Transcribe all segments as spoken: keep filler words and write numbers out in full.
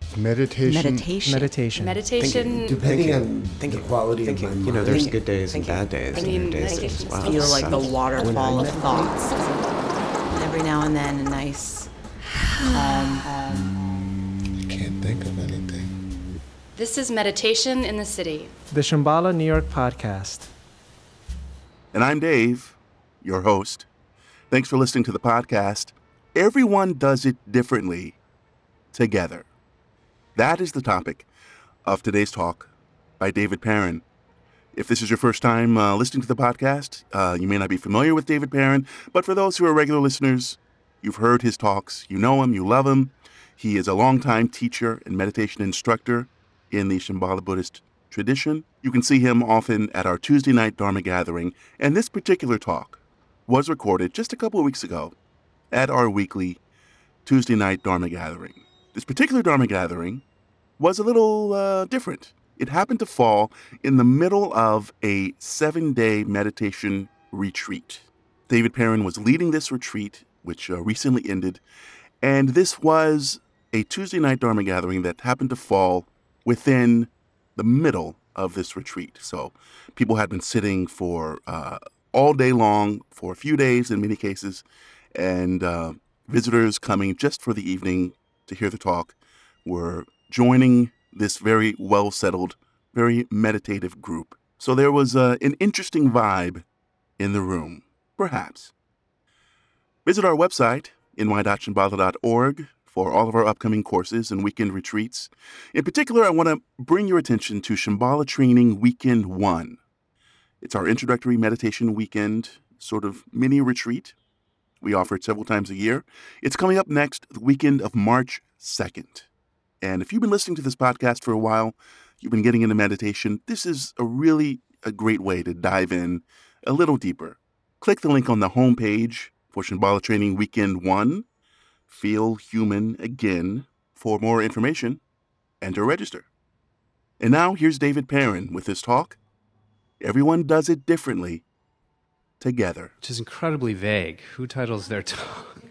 Meditation. Meditation. Meditation. Meditation. Depending on Thinking. the quality Thinking. of my mind. You know, there's Thinking. good days and Thinking. bad days. I and mean, days meditation that- is wow, Feel it's like the tough. waterfall of thoughts. And every now and then, a nice, calm. I can't think of anything. This is Meditation in the City. The Shambhala New York podcast. And I'm Dave, your host. Thanks for listening to the podcast. Everyone does it differently together. That is the topic of today's talk by David Perrin. If this is your first time uh, listening to the podcast, uh, you may not be familiar with David Perrin, but for those who are regular listeners, you've heard his talks, you know him, you love him. He is a longtime teacher and meditation instructor in the Shambhala Buddhist tradition. You can see him often at our Tuesday night Dharma gathering, and this particular talk was recorded just a couple of weeks ago at our weekly Tuesday night Dharma gathering. This particular Dharma gathering was a little uh, different. It happened to fall in the middle of a seven-day meditation retreat. David Perrin was leading this retreat, which uh, recently ended, and this was a Tuesday night Dharma gathering that happened to fall within the middle of this retreat. So people had been sitting for uh, all day long, for a few days in many cases, and uh, visitors coming just for the evening to hear the talk were joining this very well-settled, very meditative group. So there was uh, an interesting vibe in the room, perhaps. Visit our website, n y dot shambhala dot org, for all of our upcoming courses and weekend retreats. In particular, I want to bring your attention to Shambhala Training Weekend one. It's our introductory meditation weekend, sort of mini retreat. We offer it several times a year. It's coming up next, the weekend of March second. And if you've been listening to this podcast for a while, you've been getting into meditation, this is a really a great way to dive in a little deeper. Click the link on the homepage for Shambhala Training Weekend one, Feel Human Again, for more information and to register. And now here's David Perrin with his talk, Everyone Does It Differently Together. Which is incredibly vague. Who titles their talk?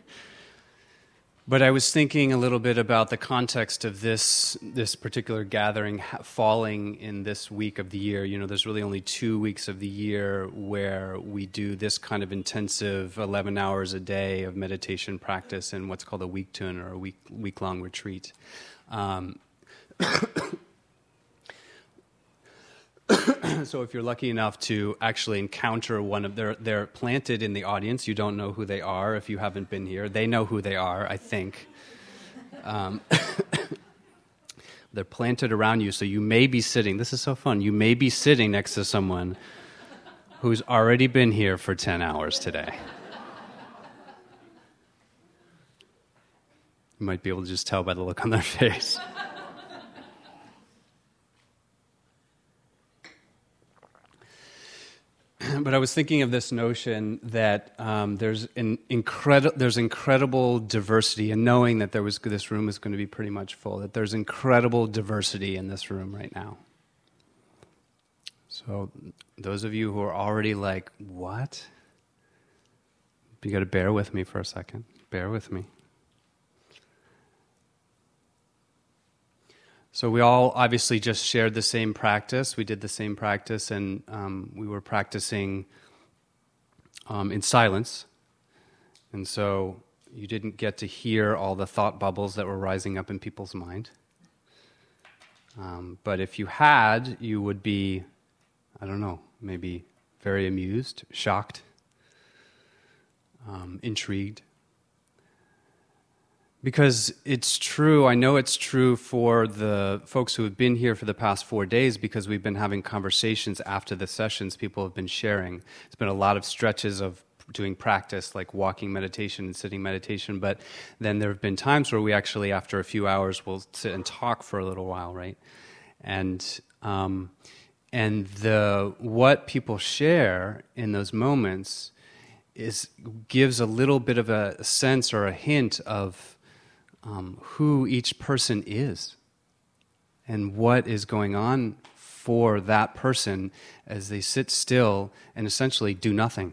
But I was thinking a little bit about the context of this this particular gathering ha- falling in this week of the year. You know, there's really only two weeks of the year where we do this kind of intensive eleven hours a day of meditation practice in what's called a week tune or a week week long retreat. Um, So if you're lucky enough to actually encounter one of their, they're planted in the audience. You don't know who they are if you haven't been here. They know who they are, I think. Um, they're planted around you, so you may be sitting, this is so fun, you may be sitting next to someone who's already been here for ten hours today. You might be able to just tell by the look on their face. But I was thinking of this notion that um, there's an incredible there's incredible diversity, and knowing that there was this room is going to be pretty much full. That there's incredible diversity in this room right now. So those of you who are already like, what? You got to bear with me for a second. Bear with me. So we all obviously just shared the same practice. We did the same practice, and um, we were practicing um, in silence. And so you didn't get to hear all the thought bubbles that were rising up in people's mind. Um, but if you had, you would be, I don't know, maybe very amused, shocked, um, intrigued. Because it's true, I know it's true for the folks who have been here for the past four days because we've been having conversations after the sessions people have been sharing. It's been a lot of stretches of doing practice, like walking meditation and sitting meditation, but then there have been times where we actually, after a few hours, will sit and talk for a little while, right? And um, and the what people share in those moments is gives a little bit of a sense or a hint of Um, who each person is and what is going on for that person as they sit still and essentially do nothing.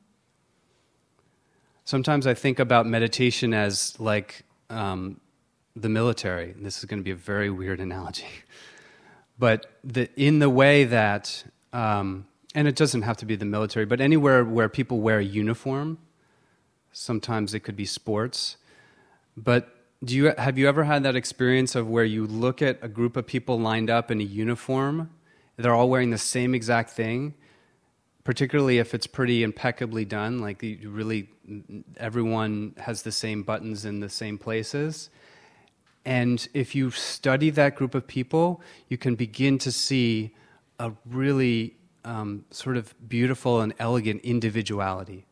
Sometimes I think about meditation as like um, the military. And this is going to be a very weird analogy. But the, in the way that, um, and it doesn't have to be the military, but anywhere where people wear a uniform, sometimes it could be sports. But do you have you ever had that experience of where you look at a group of people lined up in a uniform, they're all wearing the same exact thing, particularly if it's pretty impeccably done, like you really, everyone has the same buttons in the same places. And if you study that group of people, you can begin to see a really um, sort of beautiful and elegant individuality.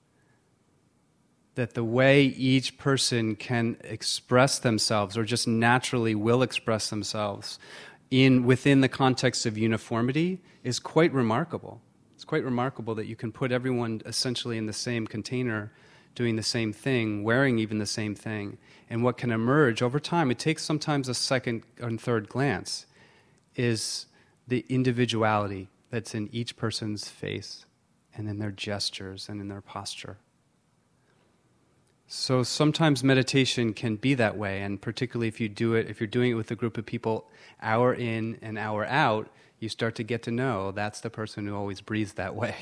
That the way each person can express themselves, or just naturally will express themselves, in within the context of uniformity is quite remarkable. It's quite remarkable that you can put everyone essentially in the same container, doing the same thing, wearing even the same thing. And what can emerge over time, it takes sometimes a second and third glance, is the individuality that's in each person's face and in their gestures and in their posture. So sometimes meditation can be that way, and particularly if you do it, if you're doing it with a group of people hour in and hour out, you start to get to know that's the person who always breathes that way.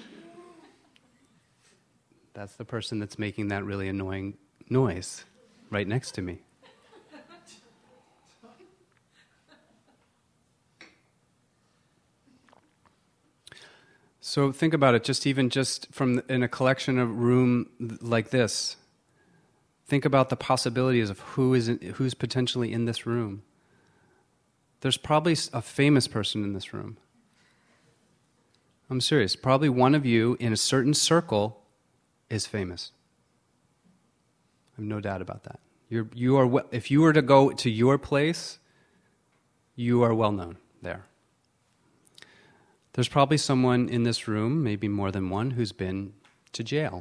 That's the person that's making that really annoying noise right next to me. So think about it, just even just from in a collection of room like this. Think about the possibilities of who is in, who's potentially in this room. There's probably a famous person in this room. I'm serious. Probably one of you in a certain circle is famous. I have no doubt about that. You're, you are. If you were to go to your place, you are well known there. There's probably someone in this room, maybe more than one, who's been to jail.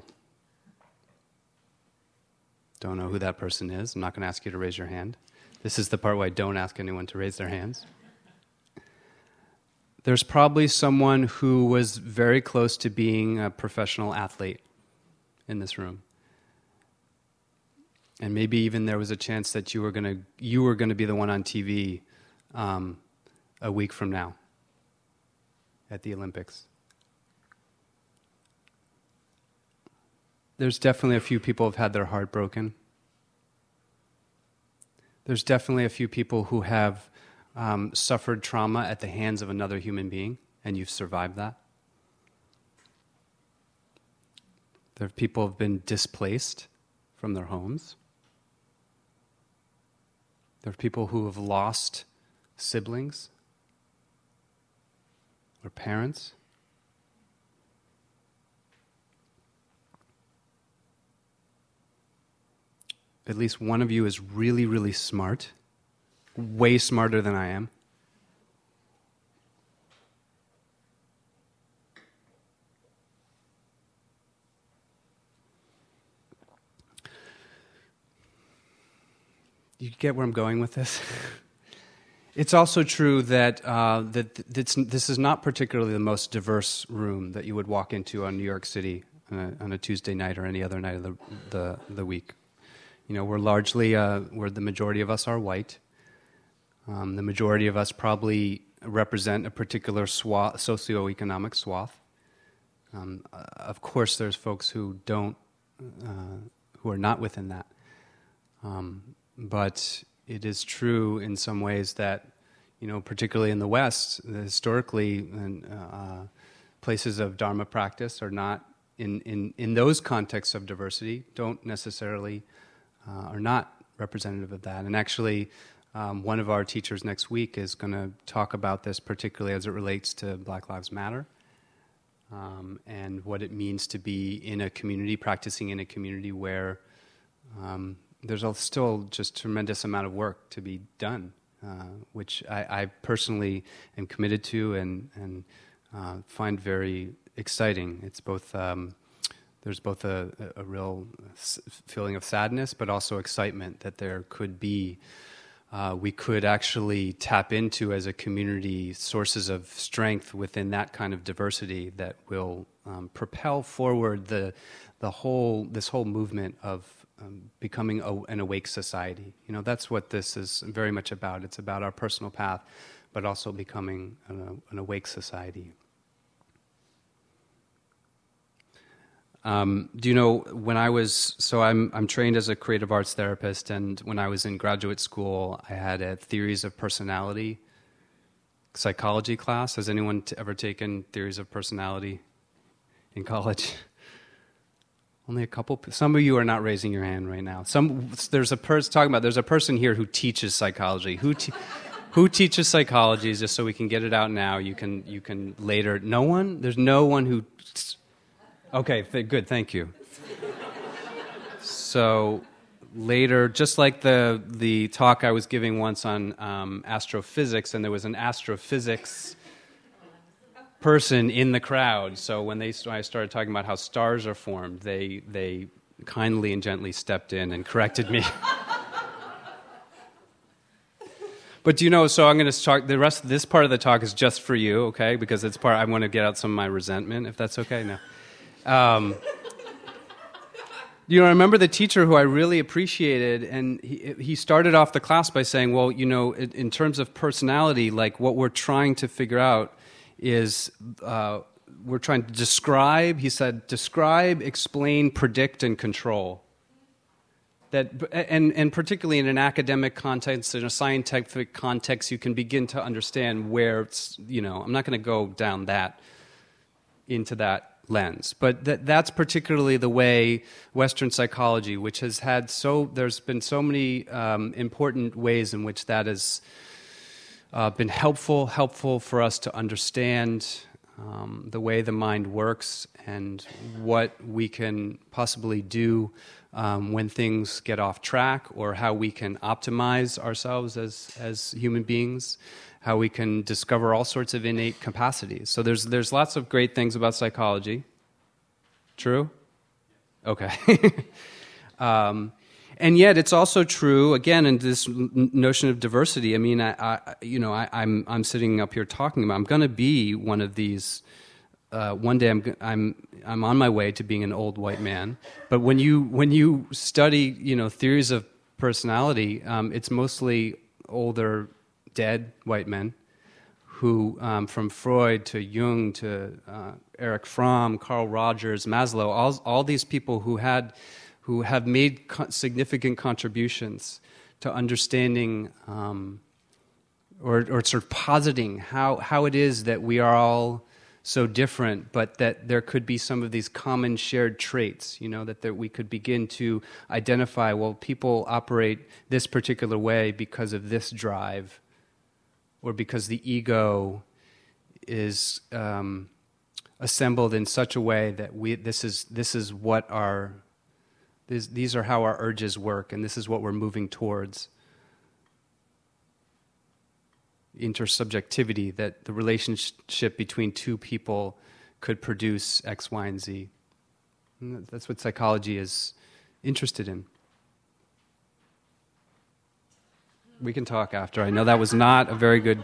Don't know who that person is. I'm not going to ask you to raise your hand. This is the part where I don't ask anyone to raise their hands. There's probably someone who was very close to being a professional athlete in this room. And maybe even there was a chance that you were going to you were going to be the one on T V um, a week from now at the Olympics. There's definitely a few people who have had their heart broken. There's definitely a few people who have um, suffered trauma at the hands of another human being, and you've survived that. There are people who have been displaced from their homes. There are people who have lost siblings or parents. At least one of you is really, really smart, way smarter than I am. You get where I'm going with this? It's also true that uh, that this, this is not particularly the most diverse room that you would walk into on New York City on a, on a Tuesday night or any other night of the the, the week. You know, we're largely, uh, where the majority of us are white. Um, the majority of us probably represent a particular swath, socioeconomic swath. Um, uh, of course, there's folks who don't, uh, who are not within that. Um, but it is true in some ways that, you know, particularly in the West, historically, and, uh, places of Dharma practice are not, in, in, in those contexts of diversity, don't necessarily Uh, are not representative of that. And actually, um, one of our teachers next week is going to talk about this, particularly as it relates to Black Lives Matter, um, and what it means to be in a community, practicing in a community where um, there's still just tremendous amount of work to be done, uh, which I, I personally am committed to and, and uh, find very exciting. It's both... Um, There's both a, a real feeling of sadness, but also excitement that there could be, uh, we could actually tap into as a community sources of strength within that kind of diversity that will um, propel forward the the whole this whole movement of um, becoming a, an awake society. You know, that's what this is very much about. It's about our personal path, but also becoming an, an awake society. Um, do you know, when I was, so I'm I'm trained as a creative arts therapist, and when I was in graduate school, I had a theories of personality psychology class. Has anyone t- ever taken theories of personality in college? Only a couple. Some of you are not raising your hand right now. Some there's a person talking about. There's a person here who teaches psychology. Who te- who teaches psychology? Just so we can get it out now. You can you can later. No one. There's no one who. Okay, th- good. Thank you. So later, just like the the talk I was giving once on um, astrophysics, and there was an astrophysics person in the crowd. So when they when I started talking about how stars are formed, they they kindly and gently stepped in and corrected me. But you know, so I'm going to talk. The rest of this part of the talk is just for you, okay? Because it's part. I want to get out some of my resentment, if that's okay. No. Um, you know, I remember the teacher who I really appreciated, and he, he started off the class by saying, well, you know, in, in terms of personality, like what we're trying to figure out is uh, we're trying to describe, he said, describe, explain, predict, and control. That, and, and particularly in an academic context, in a scientific context, you can begin to understand where it's, you know, I'm not going to go down that, into that lens. But that, that's particularly the way Western psychology, which has had so, there's been so many um, important ways in which that has uh, been helpful, helpful for us to understand um, the way the mind works and what we can possibly do um, when things get off track, or how we can optimize ourselves as, as human beings, how we can discover all sorts of innate capacities. So there's there's lots of great things about psychology. True? Okay. um, and yet it's also true, again, in this n- notion of diversity. I mean, I, I you know, I, I'm I'm sitting up here talking about. I'm going to be one of these. Uh, one day, I'm I'm I'm on my way to being an old white man. But when you when you study, you know, theories of personality, um, it's mostly older, dead white men who, um, from Freud to Jung to uh, Erich Fromm, Carl Rogers, Maslow, all all these people who had who have made co- significant contributions to understanding um, or or sort of positing how how it is that we are all so different, but that there could be some of these common shared traits, you know, that there, we could begin to identify, well, people operate this particular way because of this drive, or because the ego is um, assembled in such a way that we this is this is what our this, these are how our urges work, and this is what we're moving towards. Intersubjectivity, that the relationship between two people could produce X, Y, and Z. And that's what psychology is interested in. We can talk after. I know that was not a very good...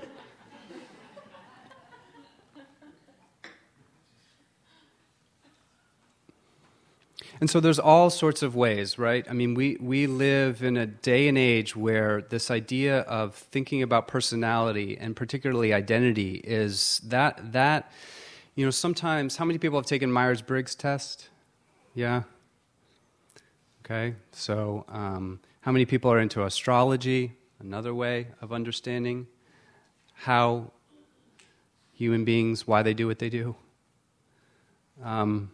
And so there's all sorts of ways, right? I mean, we, we live in a day and age where this idea of thinking about personality, and particularly identity, is that, that you know, sometimes, how many people have taken Myers-Briggs test? Yeah? Okay, so um, how many people are into astrology? Another way of understanding how human beings, why they do what they do. Um,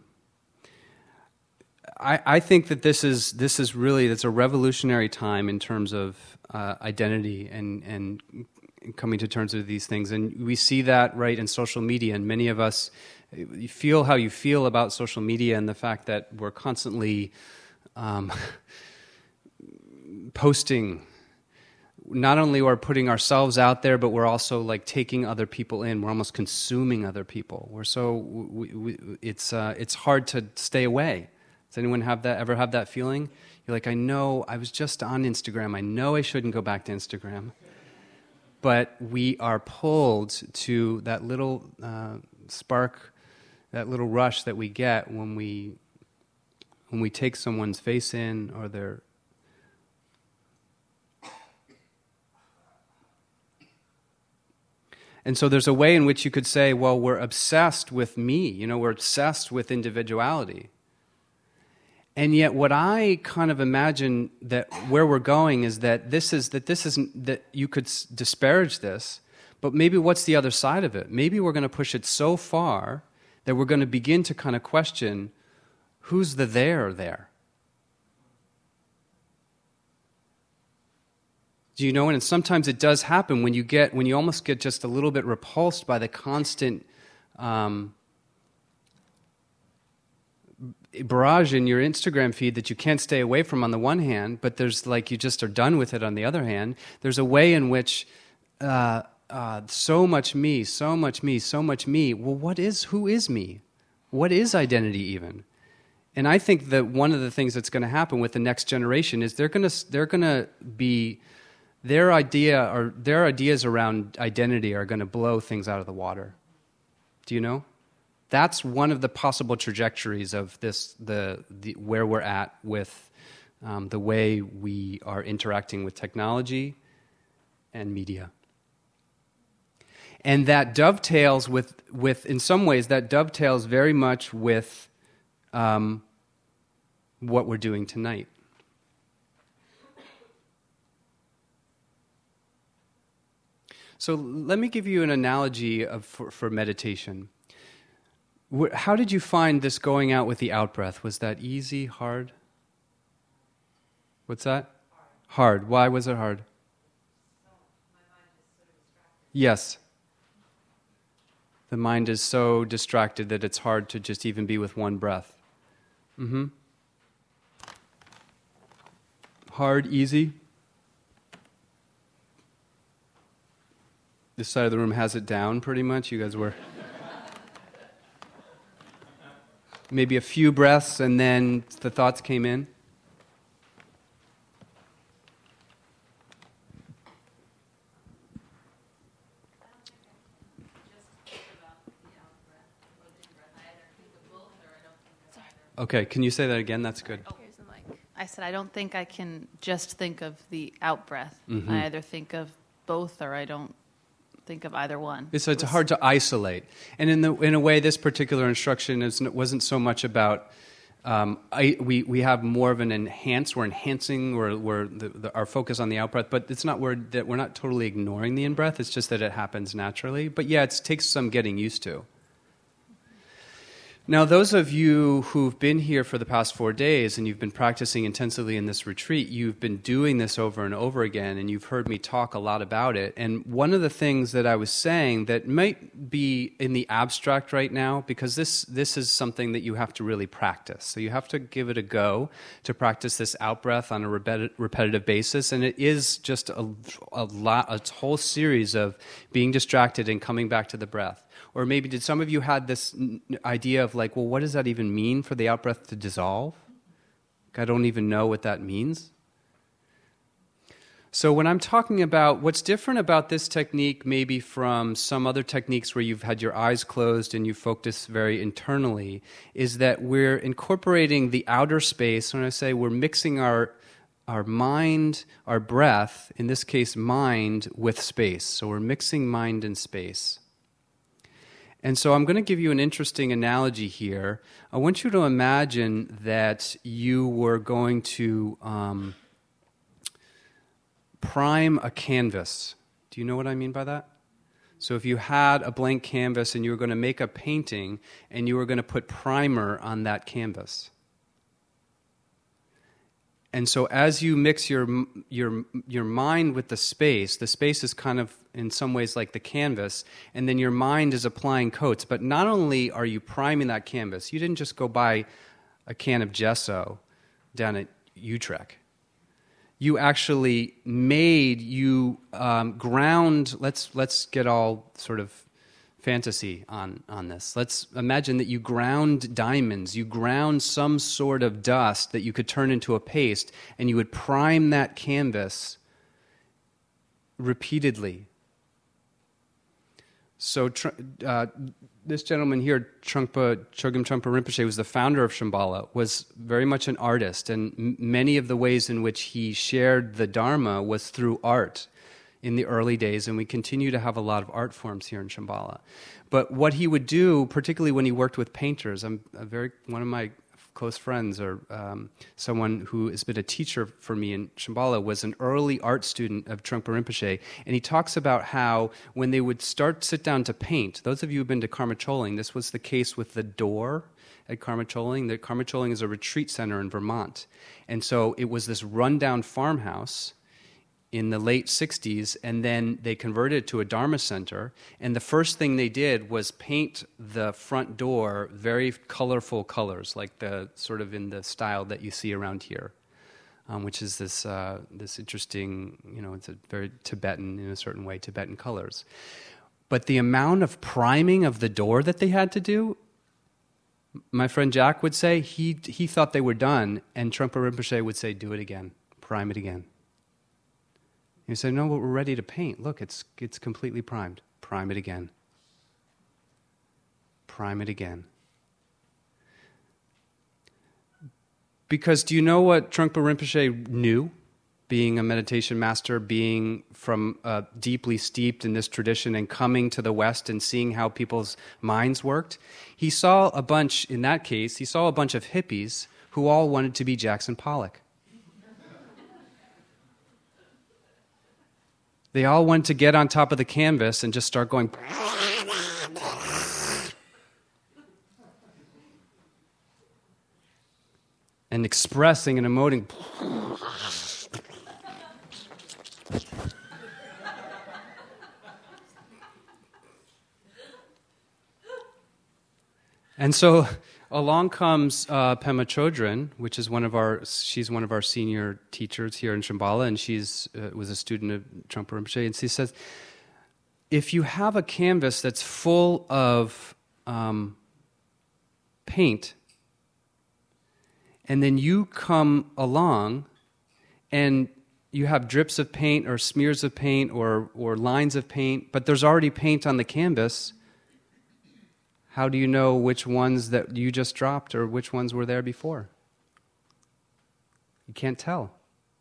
I, I think that this is this is really that's a revolutionary time in terms of uh, identity and and coming to terms with these things, and we see that right in social media. And many of us, you feel how you feel about social media and the fact that we're constantly um, posting. Not only are we putting ourselves out there, but we're also like taking other people in. We're almost consuming other people. We're so we, we, it's uh, it's hard to stay away. Does anyone have that? Ever have that feeling? You're like, I know I was just on Instagram. I know I shouldn't go back to Instagram, but we are pulled to that little uh, spark, that little rush that we get when we when we take someone's face in or their And so there's a way in which you could say, well, we're obsessed with me, you know, we're obsessed with individuality. And yet what I kind of imagine that where we're going is that this is that this isn't that you could s- disparage this, but maybe what's the other side of it? Maybe we're going to push it so far that we're going to begin to kind of question who's the there there. Do you know? And sometimes it does happen when you get when you almost get just a little bit repulsed by the constant um, barrage in your Instagram feed that you can't stay away from on the one hand, but there's like you just are done with it on the other hand. There's a way in which uh, uh, so much me, so much me, so much me. Well, what is who is me? What is identity even? And I think that one of the things that's going to happen with the next generation is they're going to they're going to be Their idea or their ideas around identity are going to blow things out of the water. Do you know? That's one of the possible trajectories of this, the, the where we're at with um, the way we are interacting with technology and media. And that dovetails with, with in some ways, that dovetails very much with um, what we're doing tonight. So let me give you an analogy of, for, for meditation. How did you find this going out with the out-breath? Was that easy, hard? What's that? Hard. Hard. Why was it hard? Yes. The mind is so distracted that it's hard to just even be with one breath. Mm-hmm. Hard, easy? This side of the room has it down pretty much. You guys were maybe a few breaths and then the thoughts came in. Okay, can you say that again? That's good. Here's the mic. I said I don't think I can just think of the out breath. Mm-hmm. I either think of both or I don't think of either one. It's, it's hard to isolate. And in the in a way, this particular instruction is, wasn't so much about, um, I, we, we have more of an enhance, we're enhancing we're, we're the, the, our focus on the out-breath, but it's not we're, that we're not totally ignoring the in-breath, it's just that it happens naturally. But yeah, it takes some getting used to. Now, those of you who've been here for the past four days and you've been practicing intensively in this retreat, you've been doing this over and over again, and you've heard me talk a lot about it. And one of the things that I was saying that might be in the abstract right now, because this, this is something that you have to really practice. So you have to give it a go to practice this out-breath on a repeti- repetitive basis. And it is just a, a, lot, a whole series of being distracted and coming back to the breath. Or maybe did some of you had this n- idea of like, well, what does that even mean for the out-breath to dissolve? I don't even know what that means. So when I'm talking about what's different about this technique maybe from some other techniques where you've had your eyes closed and you focus very internally, is that we're incorporating the outer space. When I say we're mixing our our mind, our breath, in this case mind, with space. So we're mixing mind and space. And so I'm going to give you an interesting analogy here. I want you to imagine that you were going to um, prime a canvas. Do you know what I mean by that? So if you had a blank canvas and you were going to make a painting and you were going to put primer on that canvas. And so as you mix your your your mind with the space, the space is kind of in some ways like the canvas, and then your mind is applying coats. But not only are you priming that canvas, you didn't just go buy a can of gesso down at Utrecht. You actually made, you um, ground, let's let's get all sort of fantasy on, on this. Let's imagine that you ground diamonds, you ground some sort of dust that you could turn into a paste, and you would prime that canvas repeatedly. So tr- uh, this gentleman here, Trungpa, Chogyam Trungpa Rinpoche, was the founder of Shambhala, was very much an artist, and m- many of the ways in which he shared the Dharma was through art in the early days, and we continue to have a lot of art forms here in Shambhala. But what he would do, particularly when he worked with painters, I'm a very one of my close friends, or um, someone who has been a teacher for me in Shambhala, was an early art student of Trungpa Rinpoche, and he talks about how when they would start sit down to paint, those of you who've been to Karma Choling, this was the case with the door at Karma Choling. The Karma Choling is a retreat center in Vermont, and so it was this rundown farmhouse in the late sixties, and then they converted it to a Dharma center, and the first thing they did was paint the front door very colorful colors, like the sort of in the style that you see around here, um, which is this uh, this interesting, you know, it's a very Tibetan, in a certain way, Tibetan colors. But the amount of priming of the door that they had to do, my friend Jack would say, he he thought they were done, and Trungpa Rinpoche would say, do it again, prime it again. You say, no, but we're ready to paint. Look, it's it's completely primed. Prime it again. Prime it again. Because do you know what Trungpa Rinpoche knew, being a meditation master, being from uh, deeply steeped in this tradition and coming to the West and seeing how people's minds worked? He saw a bunch, in that case, he saw a bunch of hippies who all wanted to be Jackson Pollock. They all wanted to get on top of the canvas and just start going... and expressing and emoting. And so along comes uh, Pema Chodron, which is one of our, she's one of our senior teachers here in Shambhala, and she's uh, was a student of Trungpa Rinpoche, and she says, if you have a canvas that's full of um, paint, and then you come along and you have drips of paint or smears of paint or, or lines of paint, but there's already paint on the canvas, how do you know which ones that you just dropped or which ones were there before? You can't tell.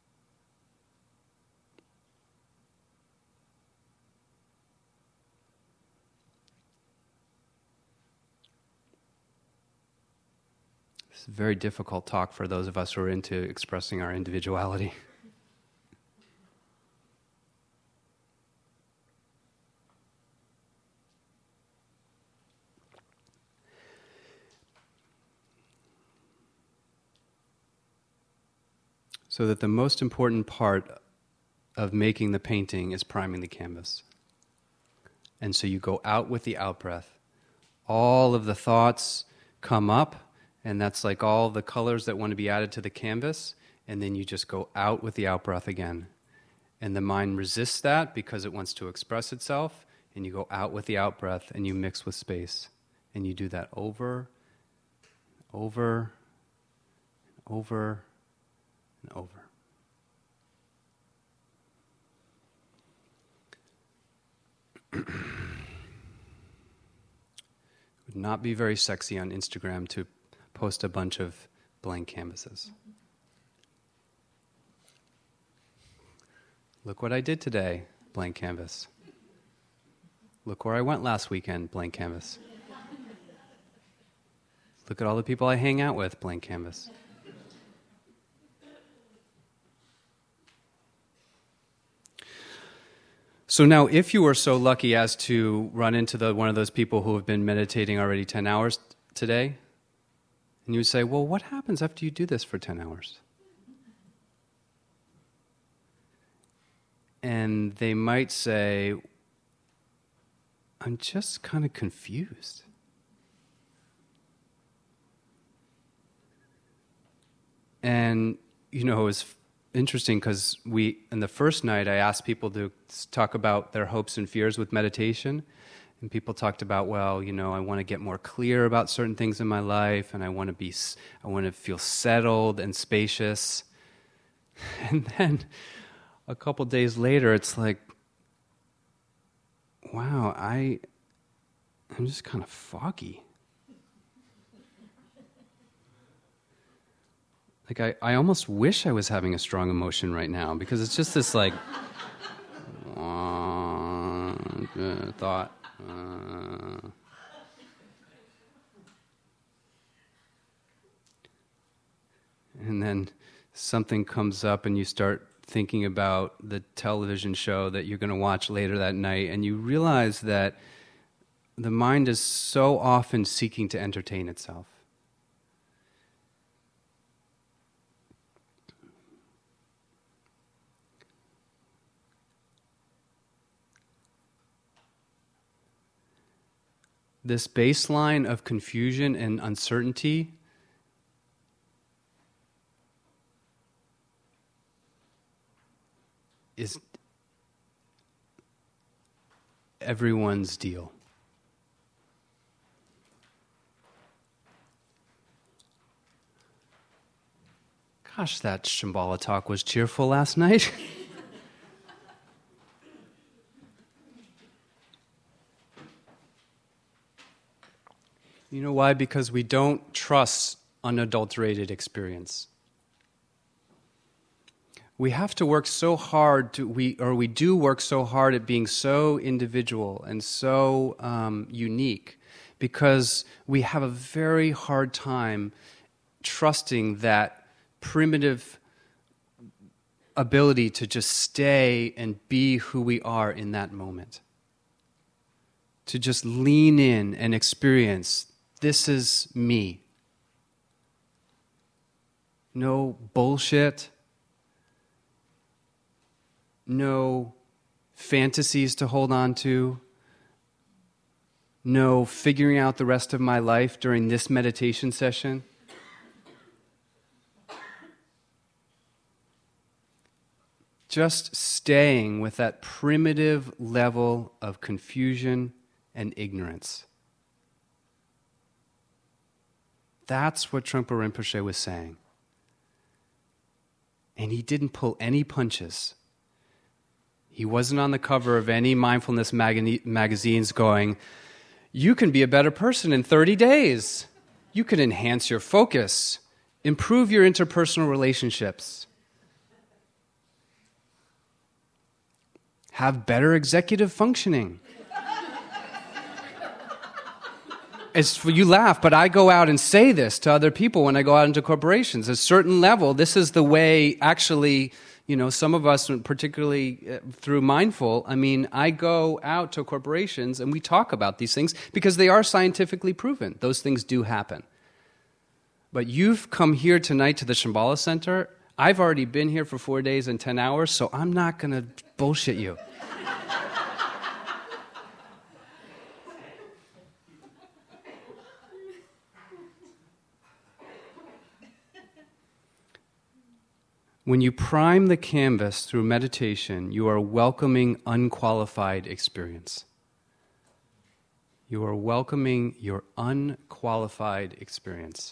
It's a very difficult talk for those of us who are into expressing our individuality. So that the most important part of making the painting is priming the canvas. And so you go out with the out-breath. All of the thoughts come up, and that's like all the colors that want to be added to the canvas, and then you just go out with the out-breath again. And the mind resists that because it wants to express itself, and you go out with the out-breath, and you mix with space. And you do that over, over, over, and over. It would not be very sexy on Instagram to post a bunch of blank canvases. Look what I did today, blank canvas. Look where I went last weekend, blank canvas. Look at all the people I hang out with, blank canvas. So now, if you were so lucky as to run into the one of those people who have been meditating already ten hours today, and you would say, well, what happens after you do this for ten hours? And they might say, I'm just kind of confused. And, you know, it was interesting because we, in the first night, I asked people to talk about their hopes and fears with meditation. And people talked about, well, you know, I want to get more clear about certain things in my life, and I want to be, I want to feel settled and spacious. And then a couple days later, it's like, wow, I, I'm just kind of foggy. Like, I, I almost wish I was having a strong emotion right now, because it's just this, like, uh, thought. Uh, and then something comes up and you start thinking about the television show that you're going to watch later that night, and you realize that the mind is so often seeking to entertain itself. This baseline of confusion and uncertainty is everyone's deal. Gosh, that Shambhala talk was cheerful last night. You know why? Because we don't trust unadulterated experience. We have to work so hard to we or we do work so hard at being so individual and so um, unique, because we have a very hard time trusting that primitive ability to just stay and be who we are in that moment. To just lean in and experience, this is me. No bullshit. No fantasies to hold on to. No figuring out the rest of my life during this meditation session. Just staying with that primitive level of confusion and ignorance. That's what Trungpa Rinpoche was saying. And he didn't pull any punches. He wasn't on the cover of any mindfulness mag- magazines going, you can be a better person in thirty days. You can enhance your focus, improve your interpersonal relationships, have better executive functioning. It's, you laugh, but I go out and say this to other people when I go out into corporations. At a certain level, this is the way, actually, you know, some of us, particularly through mindful, I mean, I go out to corporations and we talk about these things because they are scientifically proven. Those things do happen. But you've come here tonight to the Shambhala Center. I've already been here for four days and ten hours, so I'm not going to bullshit you. When you prime the canvas through meditation, you are welcoming unqualified experience. You are welcoming your unqualified experience.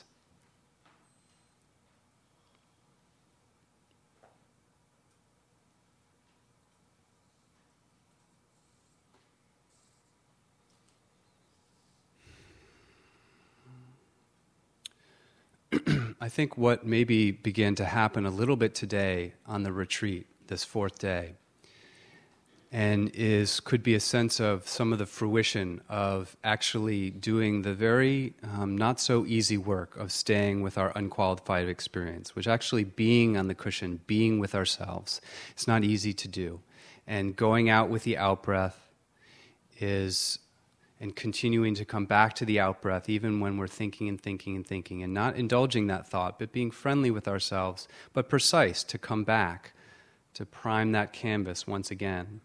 I think what maybe began to happen a little bit today on the retreat, this fourth day, and is could be a sense of some of the fruition of actually doing the very um, not so easy work of staying with our unqualified experience, which actually being on the cushion, being with ourselves, it's not easy to do. And going out with the out-breath is... and continuing to come back to the out-breath even when we're thinking and thinking and thinking, and not indulging that thought, but being friendly with ourselves, but precise to come back, to prime that canvas once again,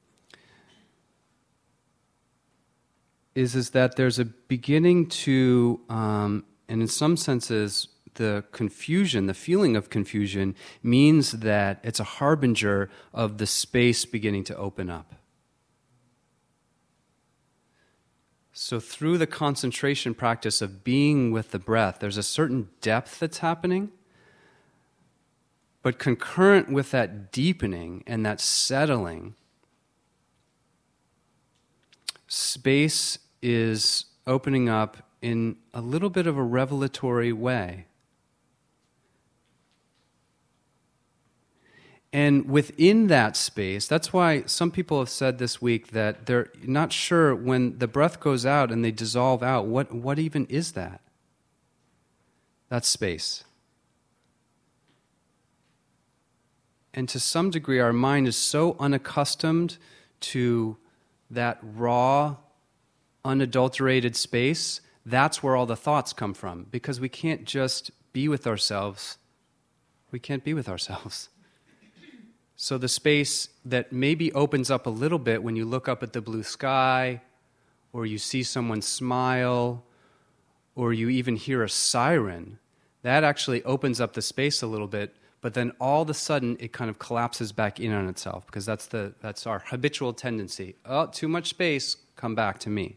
is, is that there's a beginning to, um, and in some senses, the confusion, the feeling of confusion, means that it's a harbinger of the space beginning to open up. So through the concentration practice of being with the breath, there's a certain depth that's happening, but concurrent with that deepening and that settling, space is opening up in a little bit of a revelatory way. And within that space, that's why some people have said this week that they're not sure when the breath goes out and they dissolve out, what, what even is that? That's space. And to some degree, our mind is so unaccustomed to that raw, unadulterated space. That's where all the thoughts come from, because we can't just be with ourselves. We can't be with ourselves. So the space that maybe opens up a little bit when you look up at the blue sky, or you see someone smile, or you even hear a siren, that actually opens up the space a little bit, but then all of a sudden it kind of collapses back in on itself, because that's the that's our habitual tendency. Oh, too much space, come back to me.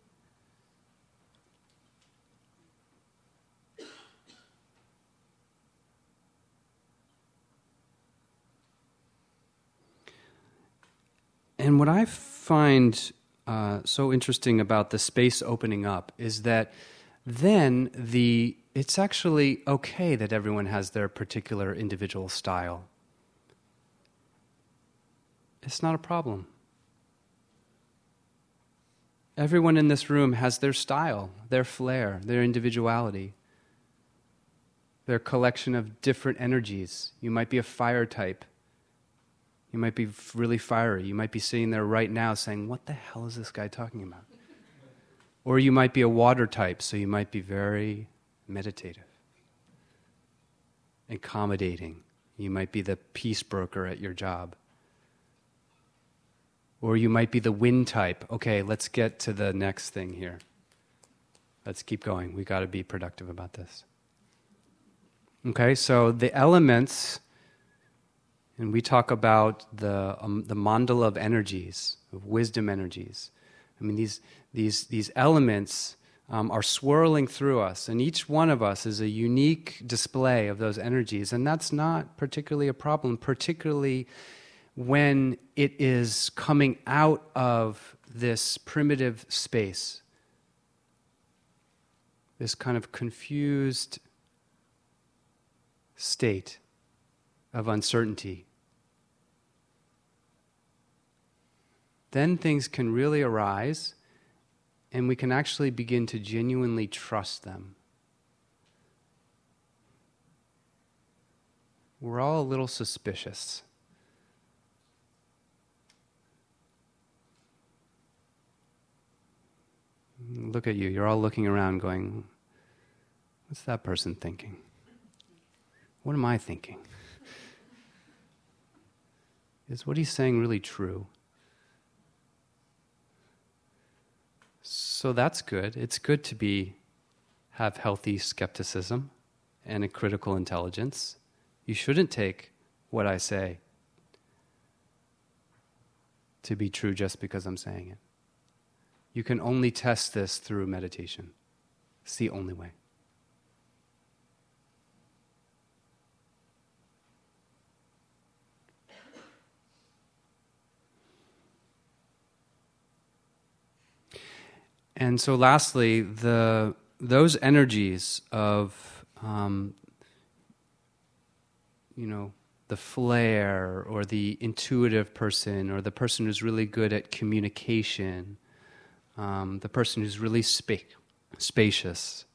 And what I find uh, so interesting about the space opening up is that then the it's actually okay that everyone has their particular individual style. It's not a problem. Everyone in this room has their style, their flair, their individuality, their collection of different energies. You might be a fire type. You might be really fiery. You might be sitting there right now saying, what the hell is this guy talking about? Or you might be a water type, so you might be very meditative, accommodating. You might be the peace broker at your job. Or you might be the wind type. Okay, let's get to the next thing here. Let's keep going. We've got to be productive about this. Okay, so the elements... And we talk about the um, the mandala of energies, of wisdom energies. I mean, these these these elements um, are swirling through us, and each one of us is a unique display of those energies, and that's not particularly a problem, particularly when it is coming out of this primitive space, this kind of confused state of uncertainty. Then things can really arise, and we can actually begin to genuinely trust them. We're all a little suspicious. Look at you, you're all looking around going, what's that person thinking? What am I thinking? Is what he's saying really true? So that's good. It's good to be have healthy skepticism and a critical intelligence. You shouldn't take what I say to be true just because I'm saying it. You can only test this through meditation. It's the only way. And so lastly, the those energies of, um, you know, the flair or the intuitive person or the person who's really good at communication, um, the person who's really spa- spacious,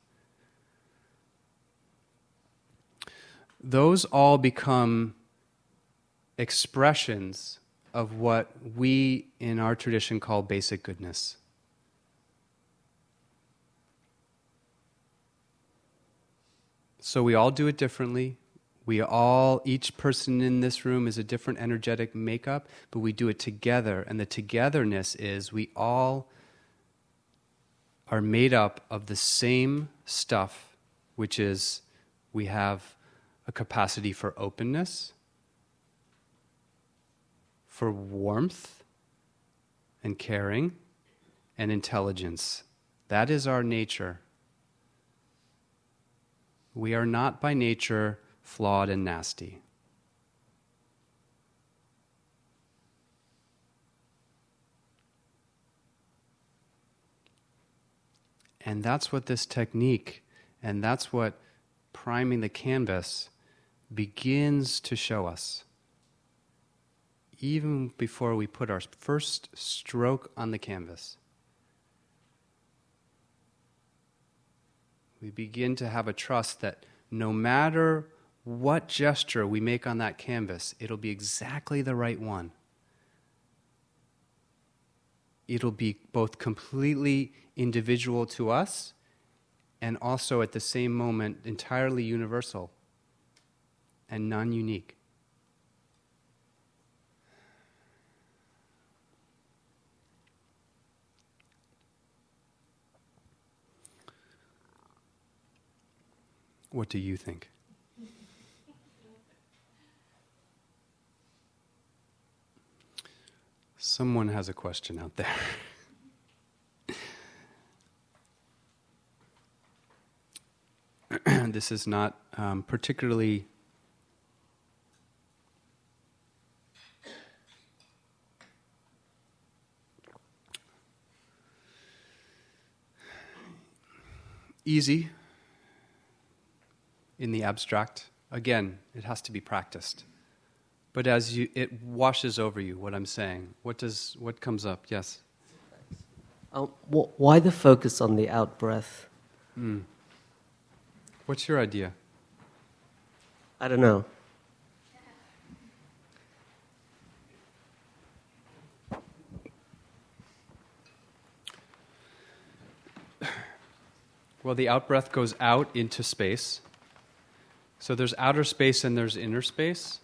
those all become expressions of what we in our tradition call basic goodness. So we all do it differently. We all, each person in this room is a different energetic makeup, but we do it together. And the togetherness is we all are made up of the same stuff, which is we have a capacity for openness, for warmth and caring, and intelligence. That is our nature. We are not by nature flawed and nasty. And that's what this technique, and that's what priming the canvas begins to show us. Even before we put our first stroke on the canvas, we begin to have a trust that no matter what gesture we make on that canvas, it'll be exactly the right one. It'll be both completely individual to us and also at the same moment entirely universal and non-unique. What do you think? Someone has a question out there. This is not um, particularly easy in the abstract. Again, it has to be practiced. But as you, it washes over you, what I'm saying. What does, what comes up? Yes? Um, wh- why the focus on the out-breath? Mm. What's your idea? I don't know. Well, the out-breath goes out into space. So there's outer space and there's inner space.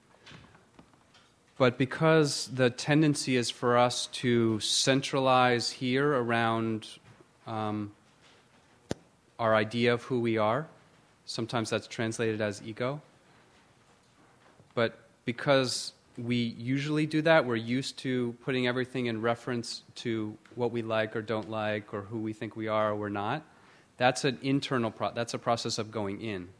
But because the tendency is for us to centralize here around um, our idea of who we are, sometimes that's translated as ego. But because we usually do that, we're used to putting everything in reference to what we like or don't like or who we think we are or we're not. That's an internal pro- that's a process of going in.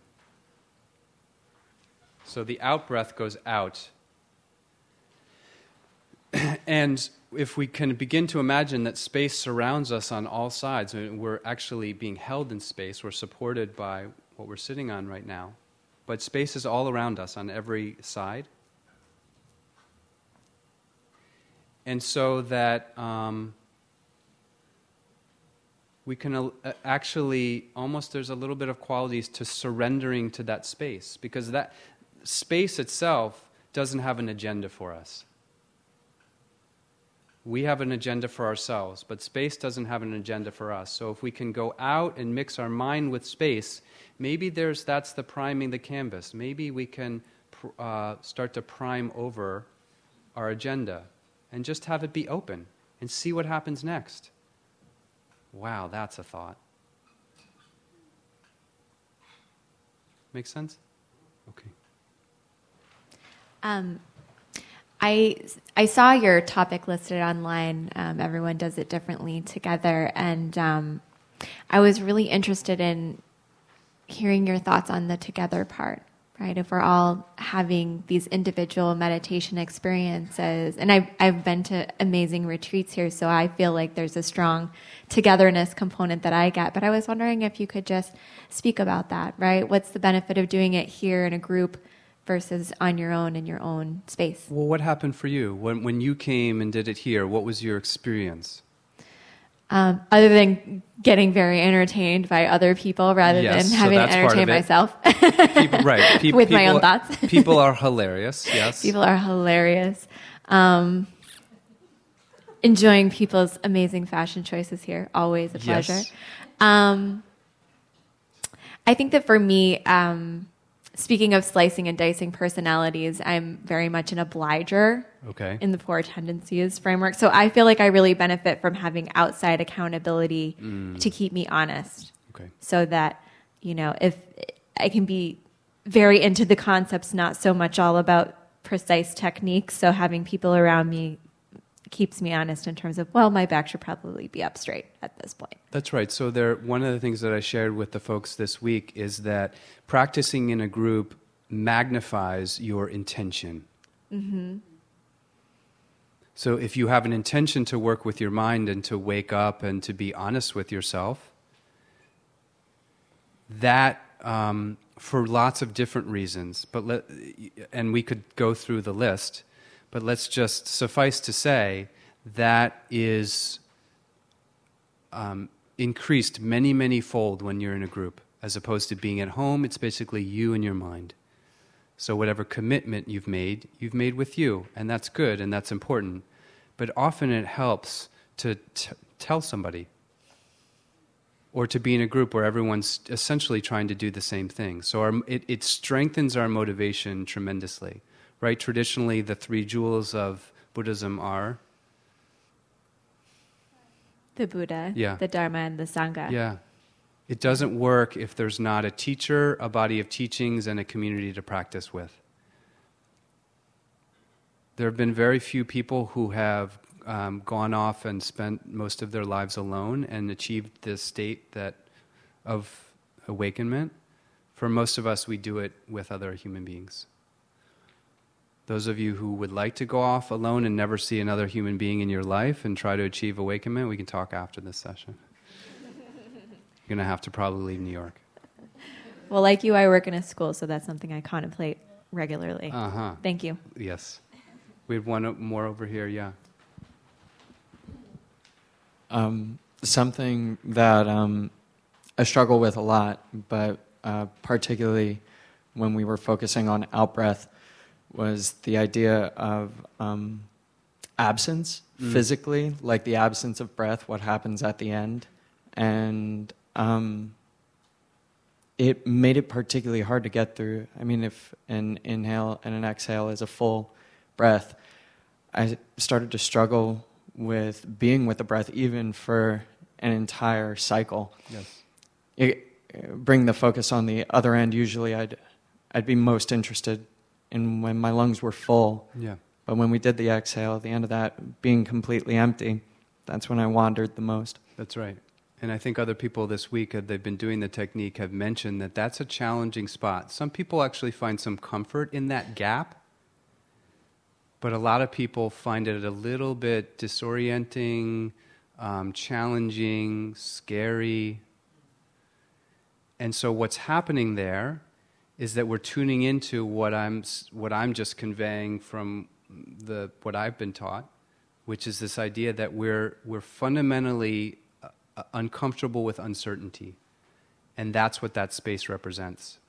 So the out-breath goes out. And if we can begin to imagine that space surrounds us on all sides, and we're actually being held in space, we're supported by what we're sitting on right now, but space is all around us on every side. And so that um, we can uh, actually, almost there's a little bit of qualities to surrendering to that space, because that space itself doesn't have an agenda for us. We have an agenda for ourselves, but space doesn't have an agenda for us. So if we can go out and mix our mind with space, maybe there's that's the priming the canvas. Maybe we can uh, start to prime over our agenda and just have it be open and see what happens next. Wow, that's a thought. Make sense? Okay. Um, I, I saw your topic listed online, um, Everyone Does It Differently Together, and um, I was really interested in hearing your thoughts on the together part, right? If we're all having these individual meditation experiences, and I've, I've been to amazing retreats here, so I feel like there's a strong togetherness component that I get, but I was wondering if you could just speak about that, right? What's the benefit of doing it here in a group versus on your own in your own space? Well, what happened for you? When when you came and did it here, what was your experience? Um, other than getting very entertained by other people rather Yes, than so having to that's part entertain of it. myself. People, right. Pe- With people, my own thoughts. People are hilarious, yes. People are hilarious. Um, enjoying people's amazing fashion choices here. Always a pleasure. Yes. Um, I think that for me, um, speaking of slicing and dicing personalities, I'm very much an obliger Okay. in the Four Tendencies framework. So I feel like I really benefit from having outside accountability Mm. to keep me honest. Okay. So that, you know, if I can be very into the concepts, not so much all about precise techniques. So having people around me keeps me honest in terms of, well, my back should probably be up straight at this point. That's right. So there, one of the things that I shared with the folks this week is that practicing in a group magnifies your intention. Mm-hmm. So if you have an intention to work with your mind and to wake up and to be honest with yourself, that um, for lots of different reasons. But let, and we could go through the list, but let's just suffice to say that is um, increased many, many fold when you're in a group. As opposed to being at home, it's basically you and your mind. So whatever commitment you've made, you've made with you, and that's good and that's important. But often it helps to t- tell somebody, or to be in a group where everyone's essentially trying to do the same thing. So our, it, it strengthens our motivation tremendously, right? Traditionally, the three jewels of Buddhism are The Buddha, Yeah. the Dharma, and the Sangha. yeah. It doesn't work if there's not a teacher, a body of teachings, and a community to practice with. There have been very few people who have um, gone off and spent most of their lives alone and achieved this state that of awakenment. For most of us, we do it with other human beings. Those of you who would like to go off alone and never see another human being in your life and try to achieve awakenment, we can talk after this session. You're going to have to probably leave New York. Well, like you, I work in a school, so that's something I contemplate regularly. Uh-huh. Thank you. Yes. We have one more over here, yeah. Um, something that um, I struggle with a lot, but uh, particularly when we were focusing on out-breath, was the idea of um, absence Mm. physically, like the absence of breath, what happens at the end. And um, it made it particularly hard to get through. I mean, if an inhale and an exhale is a full breath, I started to struggle with being with the breath even for an entire cycle. Yes. It, bring the focus on the other end. Usually I'd, I'd be most interested in when my lungs were full. Yeah. But when we did the exhale, at the end of that, being completely empty, that's when I wandered the most. That's right. And I think other people this week, uh, they've been doing the technique, have mentioned that that's a challenging spot. Some people actually find some comfort in that gap, but a lot of people find it a little bit disorienting, um, challenging, scary. And so what's happening there is that we're tuning into what I'm what I'm just conveying from the what I've been taught, which is this idea that we're we're fundamentally uh, uncomfortable with uncertainty, and that's what that space represents.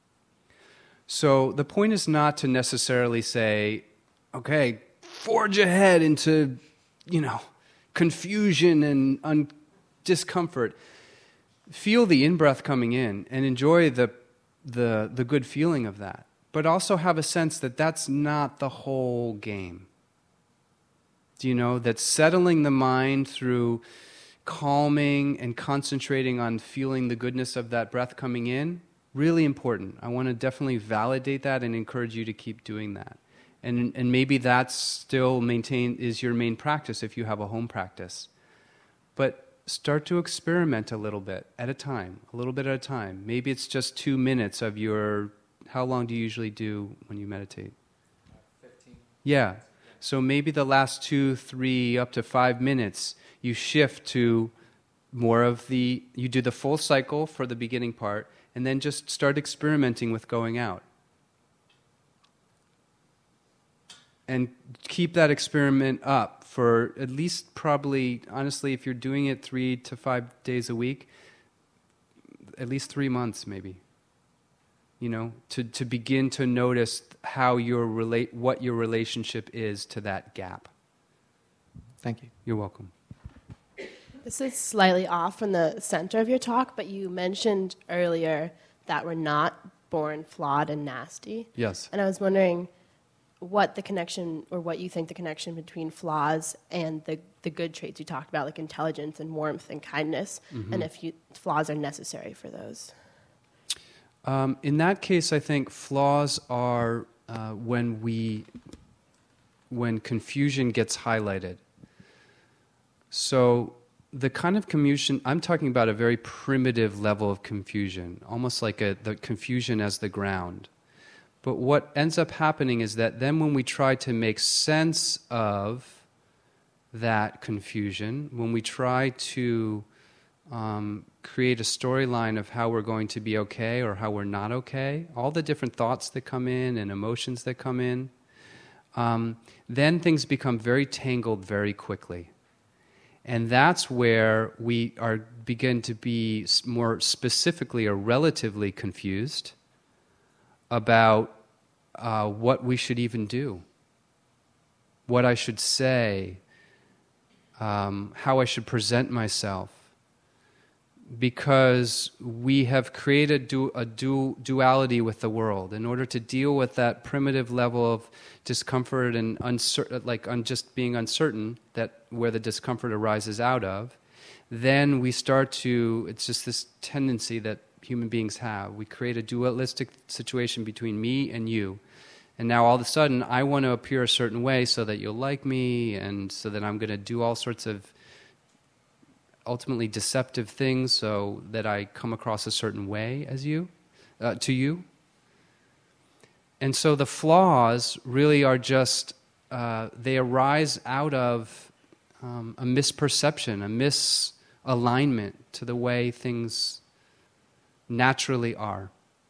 So the point is not to necessarily say, okay, forge ahead into, you know, confusion and un- discomfort. Feel the in-breath coming in and enjoy the the the good feeling of that. But also have a sense that that's not the whole game. Do you know that settling the mind through calming and concentrating on feeling the goodness of that breath coming in, really important. I want to definitely validate that and encourage you to keep doing that. And and maybe that's still maintain is your main practice if you have a home practice. But start to experiment a little bit at a time, a little bit at a time. Maybe it's just two minutes of your, how long do you usually do when you meditate? fifteen. Yeah. So maybe the last two, three, up to five minutes, you shift to more of the, you do the full cycle for the beginning part, and then just start experimenting with going out. And keep that experiment up for at least probably, honestly, if you're doing it three to five days a week, at least three months maybe. You know, to, to begin to notice how your relate, what your relationship is to that gap. Thank you. You're welcome. This is slightly off from the center of your talk, but you mentioned earlier that we're not born flawed and nasty. Yes. And I was wondering what the connection, or what you think the connection between flaws and the, the good traits you talked about, like intelligence and warmth and kindness, Mm-hmm. and if you, flaws are necessary for those. Um, in that case, I think flaws are uh, when we, when confusion gets highlighted. So the kind of confusion, I'm talking about a very primitive level of confusion, almost like a, the confusion as the ground. But what ends up happening is that then when we try to make sense of that confusion, when we try to um, create a storyline of how we're going to be okay or how we're not okay, all the different thoughts that come in and emotions that come in, um, then things become very tangled very quickly. And that's where we are begin to be more specifically or relatively confused about uh, what we should even do, what I should say, um, how I should present myself, because we have created du- a du- duality with the world. In order to deal with that primitive level of discomfort and uncertain, like un- just being uncertain, that where the discomfort arises out of, then we start to, it's just this tendency that human beings have. We create a dualistic situation between me and you. And now all of a sudden, I want to appear a certain way so that you'll like me, and so that I'm going to do all sorts of ultimately deceptive things so that I come across a certain way as you, uh, to you. And so the flaws really are just, uh, they arise out of um, a misperception, a misalignment to the way things naturally are.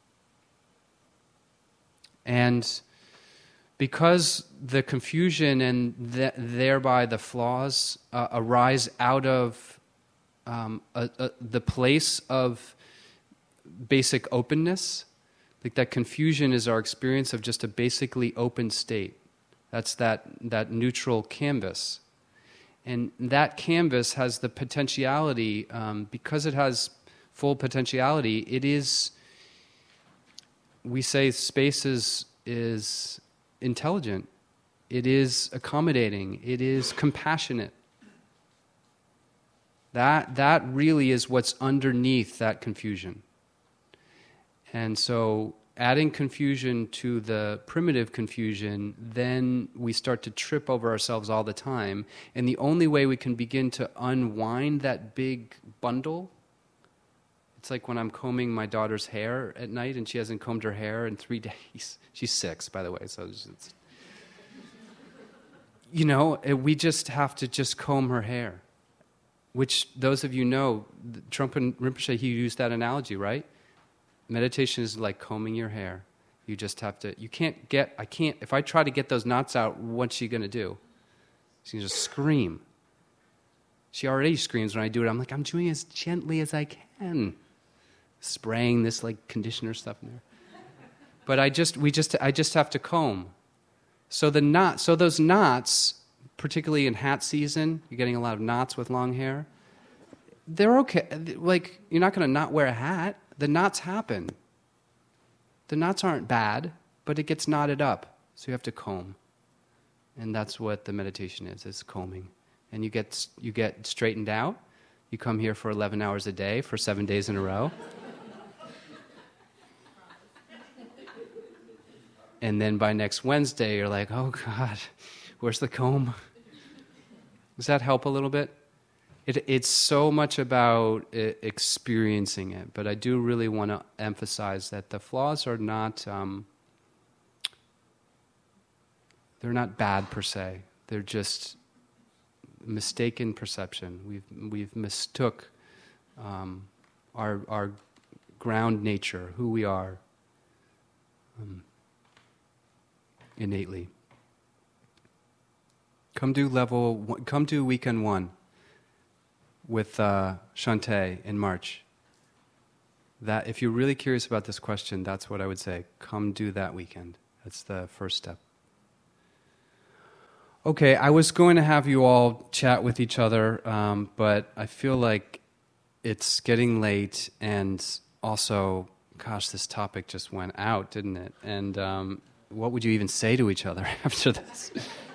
And because the confusion and th- thereby the flaws uh, arise out of Um, a, a, the place of basic openness, like that confusion is our experience of just a basically open state. That's that, that neutral canvas. And that canvas has the potentiality, um, because it has full potentiality, it is, we say space is, is intelligent, it is accommodating, it is compassionate. That that really is what's underneath that confusion. And so adding confusion to the primitive confusion, then we start to trip over ourselves all the time. And the only way we can begin to unwind that big bundle, it's like when I'm combing my daughter's hair at night and she hasn't combed her hair in three days. She's six, by the way, so it's, it's you know, we just have to just comb her hair. Which, those of you know, Trungpa Rinpoche, he used that analogy, right? Meditation is like combing your hair. You just have to, you can't get, I can't, if I try to get those knots out, what's she going to do? She's going to just scream. She already screams when I do it. I'm like, I'm doing it as gently as I can. Spraying this like conditioner stuff in there. But I just, we just, I just have to comb. So the knot, so those knots, particularly in hat season, you're getting a lot of knots with long hair. They're okay. Like, you're not going to not wear a hat. The knots happen. The knots aren't bad, but it gets knotted up. So you have to comb. And that's what the meditation is, is combing. And you get you get straightened out. You come here for eleven hours a day for seven days in a row. And then by next Wednesday, you're like, oh, God, where's the comb? Does that help a little bit? It, it's so much about uh, experiencing it, but I do really want to emphasize that the flaws are not, um, they're not bad per se. They're just mistaken perception. We've we've mistook um, our our ground nature, who we are, um, innately. Come do level. One, come do weekend one with uh, Shantae in March. That, if you're really curious about this question, that's what I would say. Come do that weekend. That's the first step. Okay, I was going to have you all chat with each other, um, but I feel like it's getting late, and also, gosh, this topic just went out, didn't it? And um, what would you even say to each other after this?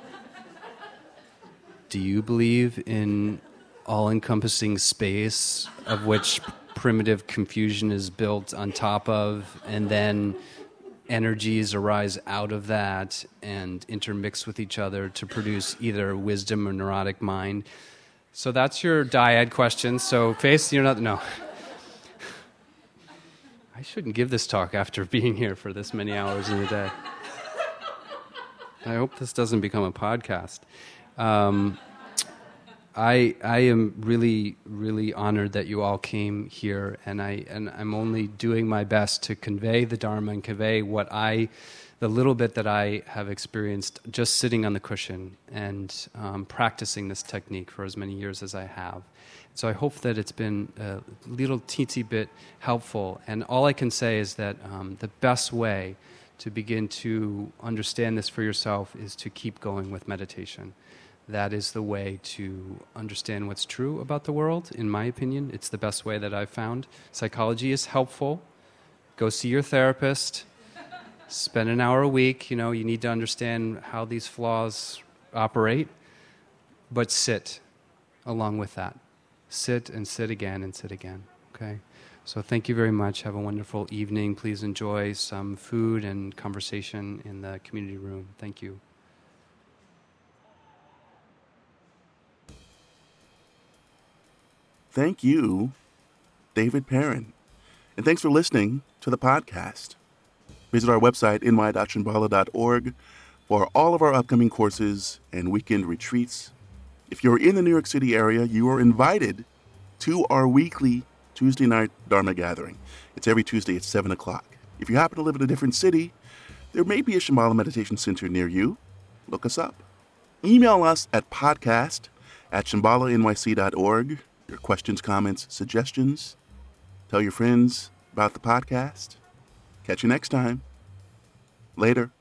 Do you believe in all-encompassing space of which primitive confusion is built on top of, and then energies arise out of that and intermix with each other to produce either wisdom or neurotic mind? So that's your dyad question. So, Face, you're not, no. I shouldn't give this talk after being here for this many hours in the day. I hope this doesn't become a podcast. Um, I I am really really honored that you all came here, and I and I'm only doing my best to convey the Dharma and convey what I, the little bit that I have experienced just sitting on the cushion and um, practicing this technique for as many years as I have. So I hope that it's been a little teensy bit helpful. And all I can say is that um, the best way to begin to understand this for yourself is to keep going with meditation. That is the way to understand what's true about the world, in my opinion. It's the best way that I've found. Psychology is helpful. Go see your therapist. Spend an hour a week. You know, you need to understand how these flaws operate. But sit along with that. Sit and sit again and sit again. Okay? So thank you very much. Have a wonderful evening. Please enjoy some food and conversation in the community room. Thank you. Thank you, David Perrin. And thanks for listening to the podcast. Visit our website, n y dot shambhala dot org, for all of our upcoming courses and weekend retreats. If you're in the New York City area, you are invited to our weekly Tuesday night Dharma gathering. It's every Tuesday at seven o'clock. If you happen to live in a different city, there may be a Shambhala Meditation Center near you. Look us up. Email us at podcast at shambhala n y c dot org. Your questions, comments, suggestions. Tell your friends about the podcast. Catch you next time. Later.